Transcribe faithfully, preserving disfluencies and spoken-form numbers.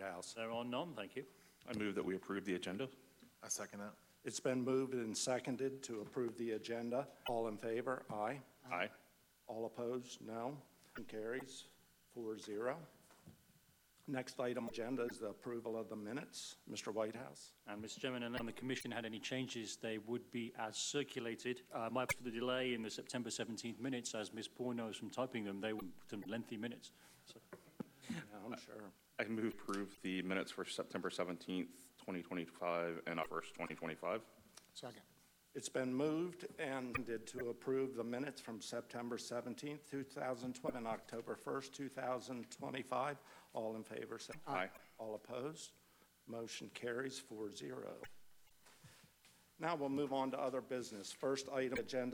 Whitehouse. There are none, thank you. I move that we approve the agenda. I second that. It's been moved and seconded to approve the agenda. All in favor? Aye. Aye. All opposed? No. Motion carries four zero. Next item on the agenda is the approval of the minutes. Mister Whitehouse. And Mister Chairman, unless the Commission had any changes, they would be as circulated. Uh, my for the delay in the September seventeenth minutes, as Miz Poore knows from typing them, they were some lengthy minutes. So. Yeah, I'm sure. I move to approve the minutes for September seventeenth, twenty twenty-five, and August twenty twenty-five. Second. It's been moved and did to approve the minutes from September seventeenth, two thousand twelve, and October first, two thousand twenty-five. All in favor, say Aye. All opposed? Motion carries four zero. Now we'll move on to other business. First item agenda